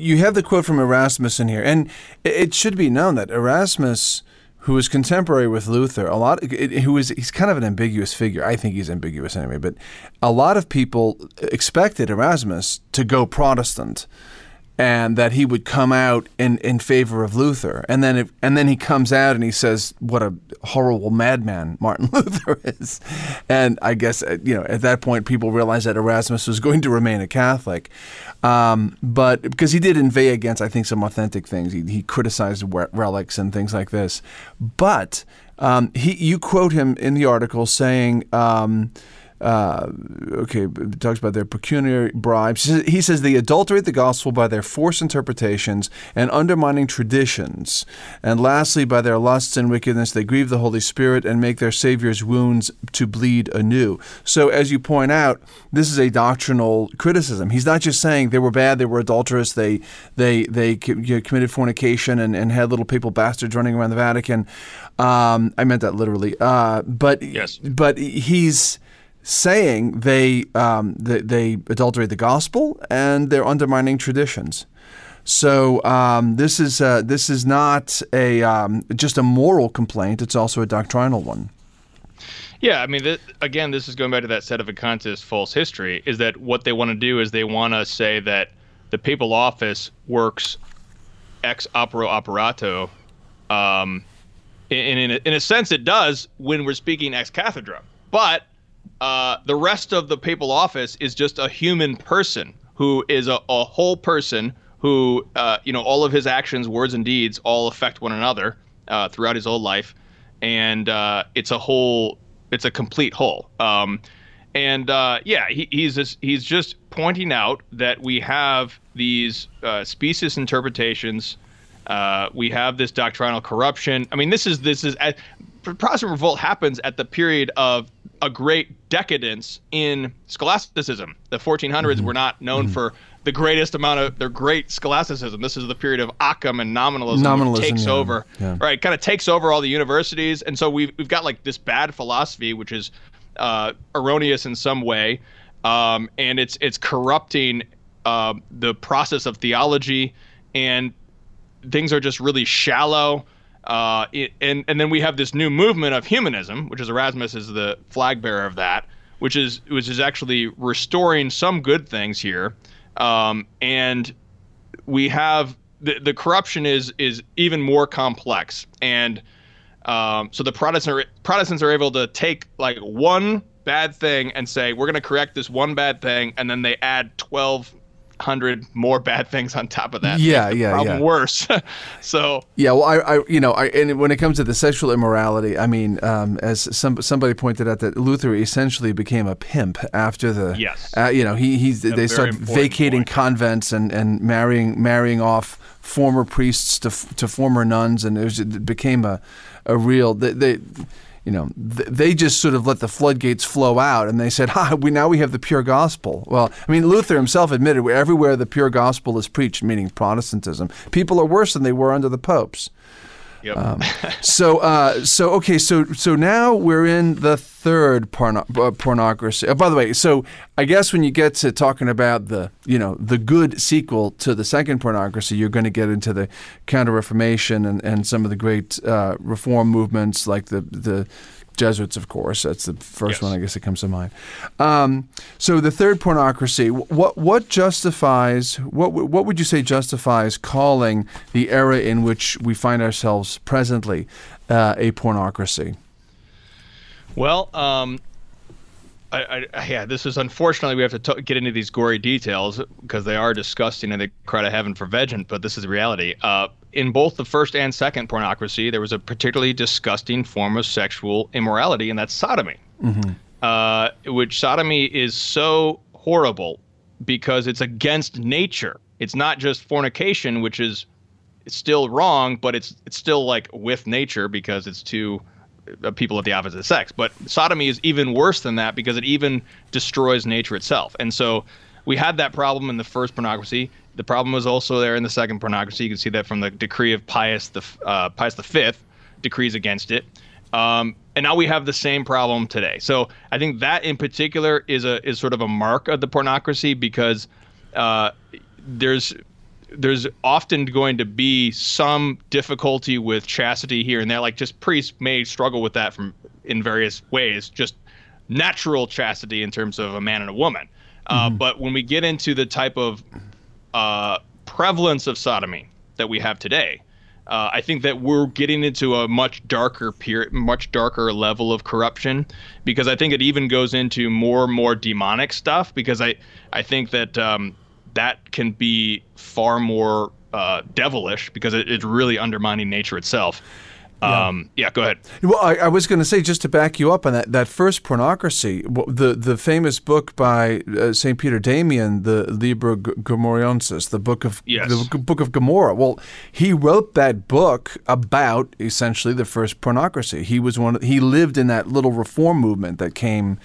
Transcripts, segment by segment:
you have the quote from Erasmus in here, and it should be known that Erasmus, who was contemporary with Luther, he's kind of an ambiguous figure. I think he's ambiguous anyway, but a lot of people expected Erasmus to go Protestant, and that he would come out in favor of Luther, and then he comes out and he says what a horrible madman Martin Luther is, and I guess at that point people realized that Erasmus was going to remain a Catholic, but because he did inveigh against, I think, some authentic things, he criticized relics and things like this, but you quote him in the article saying. It talks about their pecuniary bribes. He says they adulterate the gospel by their forced interpretations and undermining traditions. And lastly, by their lusts and wickedness, they grieve the Holy Spirit and make their Savior's wounds to bleed anew. So, as you point out, this is a doctrinal criticism. He's not just saying they were bad, they were adulterous, they committed fornication and had little papal bastards running around the Vatican. I meant that literally. But he's saying they adulterate the gospel and they're undermining traditions. So this is not just a moral complaint; it's also a doctrinal one. Yeah, I mean, again, this is going back to that sedevacantist false history. Is that what they want to do? Is they want to say that the papal office works ex opere operato. In a sense, it does when we're speaking ex cathedra, but the rest of the papal office is just a human person who is a whole person who, all of his actions, words, and deeds all affect one another throughout his whole life. And it's a complete whole. He's just pointing out that we have these specious interpretations. We have this doctrinal corruption. I mean, this is Protestant revolt happens at the period of a great decadence in scholasticism. The 1400s were not known for the greatest amount of their great scholasticism. This is the period of Occam and nominalism which takes over, right? Kind of takes over all the universities, and so we've got like this bad philosophy, which is erroneous in some way, and it's corrupting the process of theology, and things are just really shallow. And then we have this new movement of humanism, which is Erasmus is the flag bearer of that, which is actually restoring some good things here. And we have the corruption is even more complex. And so the Protestants are able to take like one bad thing and say, we're going to correct this one bad thing. And then they add 1,200 more bad things on top of that. Problem worse. So and when it comes to the sexual immorality, I mean, as somebody pointed out, that Luther essentially became a pimp after the they started vacating convents and marrying off former priests to former nuns, and it became a real they just sort of let the floodgates flow out, and they said, now we have the pure gospel. Well, I mean, Luther himself admitted everywhere the pure gospel is preached, meaning Protestantism, people are worse than they were under the popes. Yep. So now we're in the third pornocracy. By the way, so I guess when you get to talking about the good sequel to the second pornocracy, you're going to get into the Counter-Reformation and some of the great reform movements, like the Jesuits, of course. That's the first one, I guess, that comes to mind. So the third pornocracy, what justifies, what would you say justifies calling the era in which we find ourselves presently a pornocracy? Well, this is unfortunately we have to get into these gory details because they are disgusting and they cry to heaven for vengeance, but this is the reality. In both the first and second pornocracy, there was a particularly disgusting form of sexual immorality, and that's sodomy. Which sodomy is so horrible because it's against nature. It's not just fornication, which is still wrong, but it's still like with nature because it's two people of the opposite sex. But sodomy is even worse than that because it even destroys nature itself. And so we had that problem in the first pornocracy. The problem was also there in the second pornocracy. You can see that from the decree of Pius V, decrees against it. And now we have the same problem today. So I think that in particular is sort of a mark of the pornocracy because there's there's often going to be some difficulty with chastity here and there. Like, just priests may struggle with that in various ways, just natural chastity in terms of a man and a woman. But when we get into the type of prevalence of sodomy that we have today, I think that we're getting into a much darker period, much darker level of corruption, because I think it even goes into more and more demonic stuff, because I think that that can be far more devilish, because it's really undermining nature itself. Yeah, go ahead. Well, I was going to say, just to back you up on that first pornography, the famous book by St. Peter Damian, the Liber Gomorrhensis, the book of Gomorrah. Well, he wrote that book about essentially the first pornography. He lived in that little reform movement that came,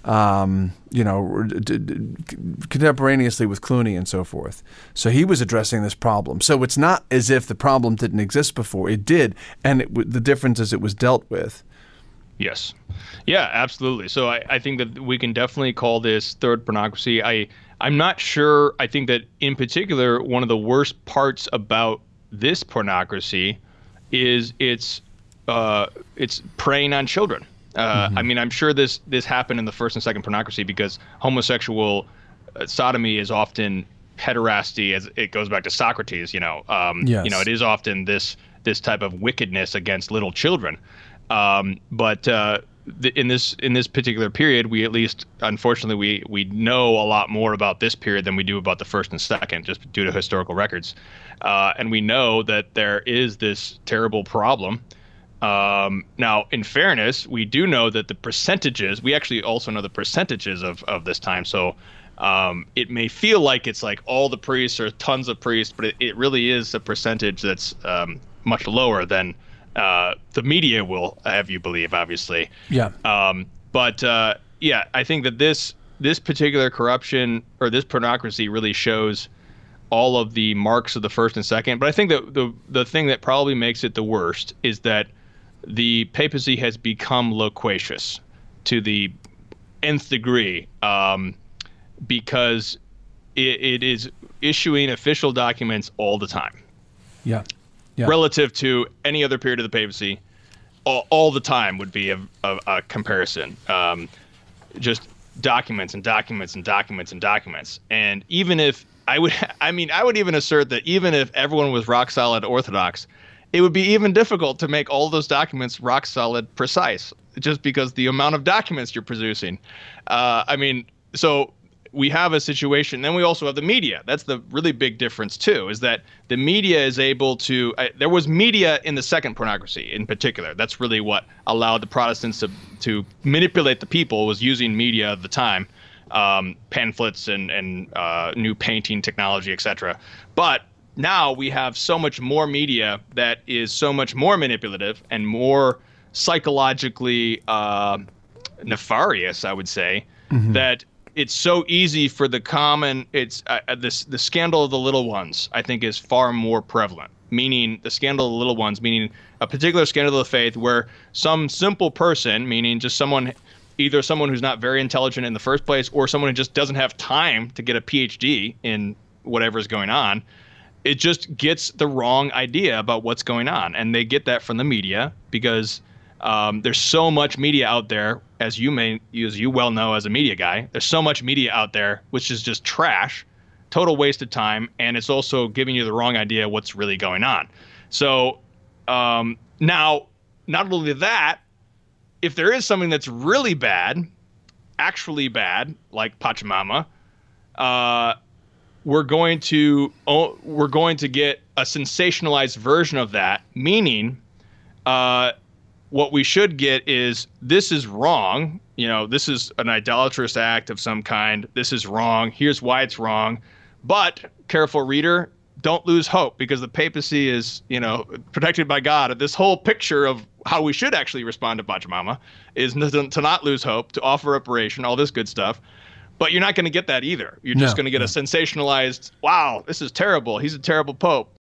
contemporaneously with Clooney and so forth. So he was addressing this problem. So it's not as if the problem didn't exist before. It did, and the difference is it was dealt with. Yes. Yeah, absolutely. So I think that we can definitely call this third pornography. I'm not sure. I think that in particular, one of the worst parts about this pornography is it's preying on children. I mean, I'm sure this happened in the first and second pornography, because homosexual sodomy is often pederasty, as it goes back to Socrates. Yes. It is often this type of wickedness against little children. But in this particular period, we at least, unfortunately, we know a lot more about this period than we do about the first and second, just due to historical records. And we know that there is this terrible problem. Now, in fairness, we do know that the percentages, we actually also know the percentages of this time. So it may feel like it's like all the priests or tons of priests, but it really is a percentage that's much lower than the media will have you believe, obviously. Yeah. I think that this particular corruption, or this pornography, really shows all of the marks of the first and second. But I think that the thing that probably makes it the worst is that the papacy has become loquacious to the nth degree, because it is issuing official documents all the time. Yeah. Relative to any other period of the papacy, all the time would be a comparison. Just documents and documents and documents and documents. And even if I would even assert that even if everyone was rock solid Orthodox, it would be even difficult to make all those documents rock solid precise, just because the amount of documents you're producing. So we have a situation. Then we also have the media. That's the really big difference too, is that the media is able to, there was media in the second pornography in particular. That's really what allowed the Protestants to manipulate the people, was using media at the time, pamphlets and new painting technology, etc. But now we have so much more media that is so much more manipulative and more psychologically nefarious, I would say, that it's so easy for the common. The scandal of the little ones, I think, is far more prevalent. Meaning the scandal of the little ones, meaning a particular scandal of the faith where some simple person, meaning just either someone who's not very intelligent in the first place, or someone who just doesn't have time to get a PhD in whatever's going on, it just gets the wrong idea about what's going on. And they get that from the media, because there's so much media out there, as you well know as a media guy. There's so much media out there, which is just trash, total waste of time, and it's also giving you the wrong idea of what's really going on. So now, not only that, if there is something that's really bad, actually bad, like Pachamama, we're going to get a sensationalized version of that, meaning what we should get is, this is wrong. This is an idolatrous act of some kind. This is wrong. Here's why it's wrong. But, careful reader, don't lose hope, because the papacy is, protected by God. This whole picture of how we should actually respond to Pachamama is to not lose hope, to offer reparation, all this good stuff. But you're not going to get that either. You're just going to get a sensationalized, wow, this is terrible. He's a terrible pope.